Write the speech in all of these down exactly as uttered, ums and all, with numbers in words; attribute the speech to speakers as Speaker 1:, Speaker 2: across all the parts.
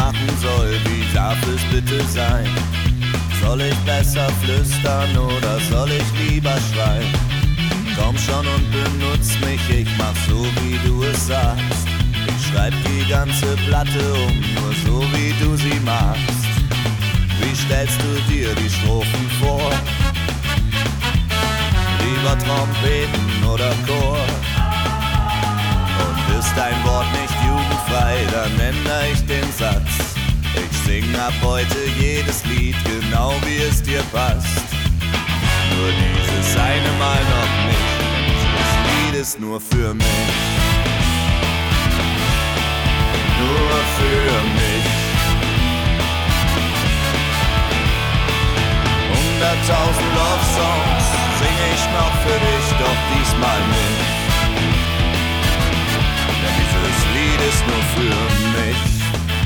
Speaker 1: machen soll, wie darf es bitte sein? Soll ich besser flüstern oder soll ich lieber schreien? Komm schon und benutz mich, ich mach so wie du es sagst. Ich schreib die ganze Platte um, nur so wie du sie magst. Wie stellst du dir die Strophen vor? Lieber Trompeten oder Chor? Und ist dein Wort nicht jugendfrei, dann ändere ich den Satz. Ich sing ab heute jedes Lied, genau wie es dir passt. Nur dieses eine Mal noch nicht, dieses Lied ist nur für mich. Nur für mich. Hunderttausend Love-Songs sing ich noch für dich, doch diesmal nicht. Denn dieses Lied ist nur für mich.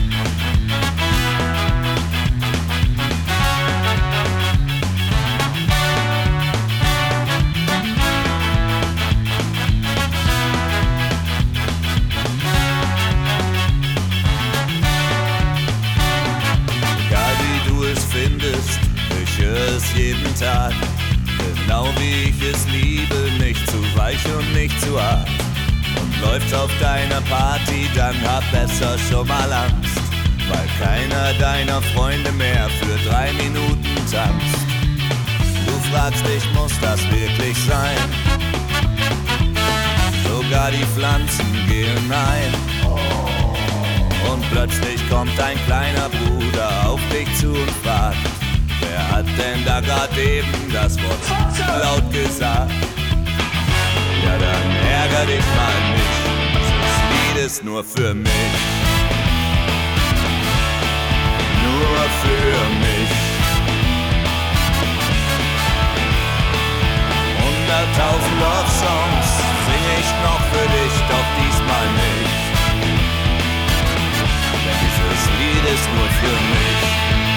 Speaker 1: Ich höre es jeden Tag, genau wie ich es liebe, nicht zu weich und nicht zu hart. Und läuft's auf deiner Party, dann hab besser schon mal Angst, weil keiner deiner Freunde mehr für drei Minuten tanzt. Du fragst dich, muss das wirklich sein? Sogar die Pflanzen gehen ein. Und plötzlich kommt ein kleiner Bruder auf dich zu und fragt: Wer hat denn da grad eben das Wort laut gesagt? Ja, dann ärger dich mal nicht, das Lied ist nur für mich. Nur für mich. Hunderttausend Love-Songs sing ich noch für dich, doch diesmal nicht. Denn dieses Lied ist nur für mich.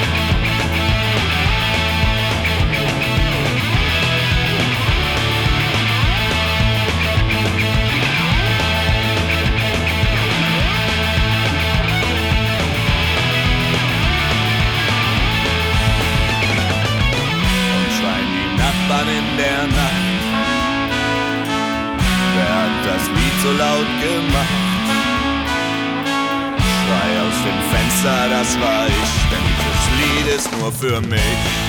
Speaker 1: In der Nacht, wer hat das Lied so laut gemacht? Schrei aus dem Fenster, das war ich, denn dieses Lied ist nur für mich.